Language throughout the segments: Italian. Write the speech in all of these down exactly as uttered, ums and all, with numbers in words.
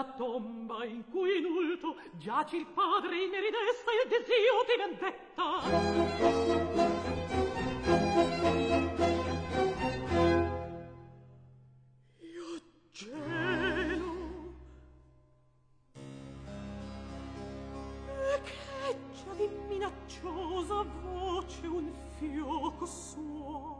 nella tomba in cui inulto giaci il padre in eridessa il desio di vendetta. Io gelo e cheggia di minacciosa voce un fioco suono.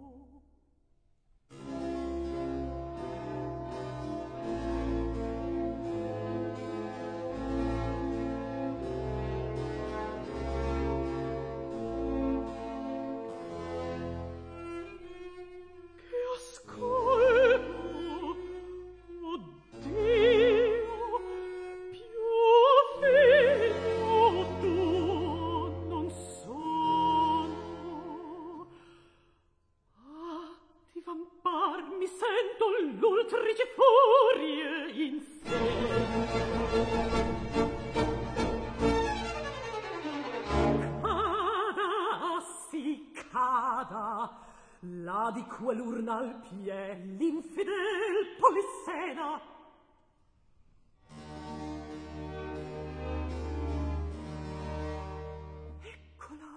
Là di quell'urna al pie l'infidel Polissena. Eccola.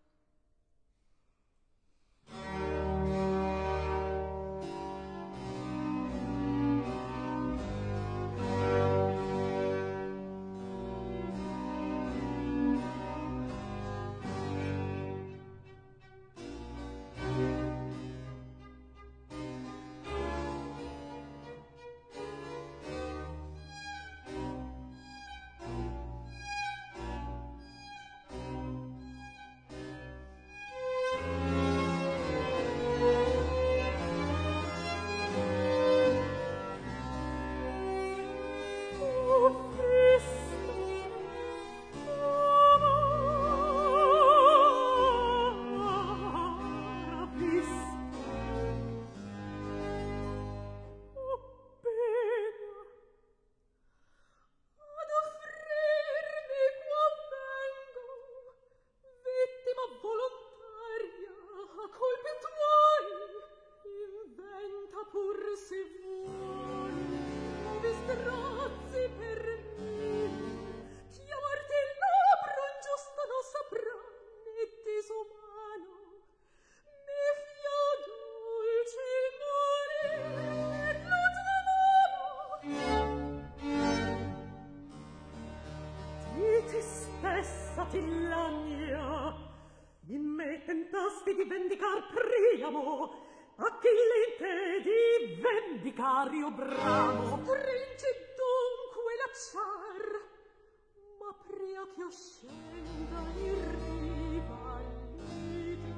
Di vendicar Priamo, a chi l'inte di vendicare io bramo. Prince dunque l'acciar, ma pria che io scenda in riva all'ite.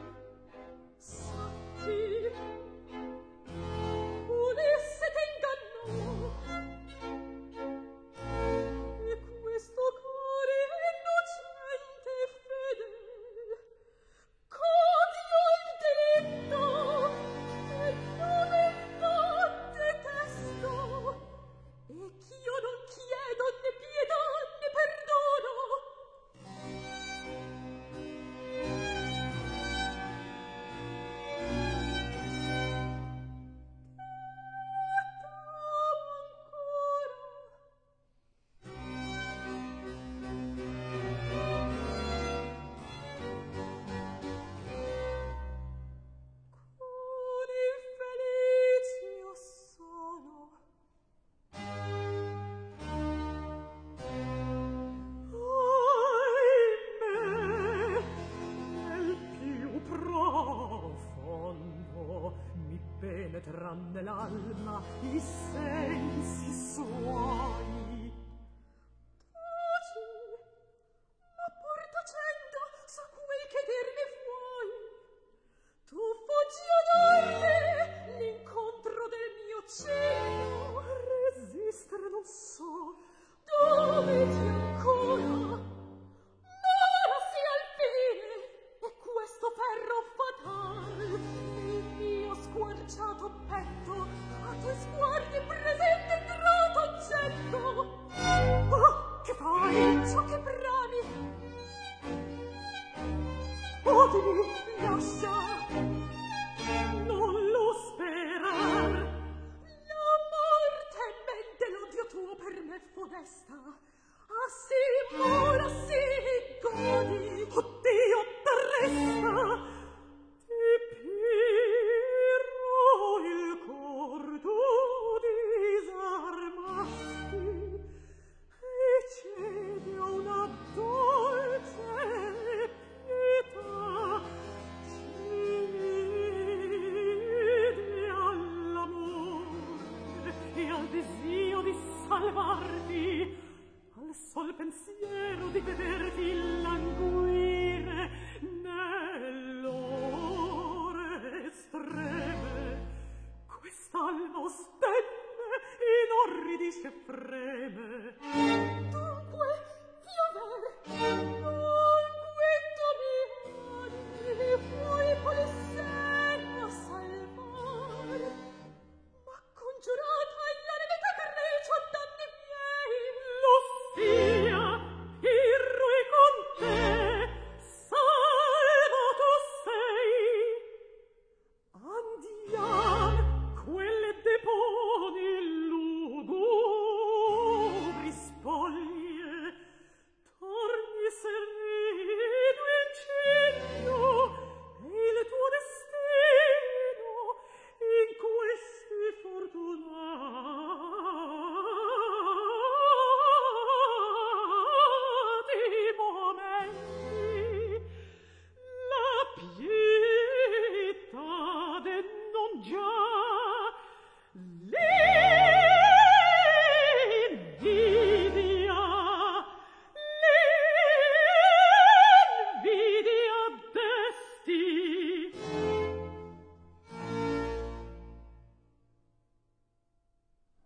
Sappi, Ulisse t'ingannò, e questo cuore innocente e fedele nell'alma i sensi suoi. Taci, ma portacendo sa quel che dirne vuoi. Tu fuggi ad arte l'incontro del mio cielo. Resistere non so, dove ti ancora? Ora sia il fine, e questo ferro fatal, il mio squarciato petto a tuoi sguardi presente grato oggetto. Oh, che fai? Ciò che brami. Odimi, lascia, non lo sperar. La morte è mente l'odio tuo quest'alma ostenne in orridisce freme. Dunque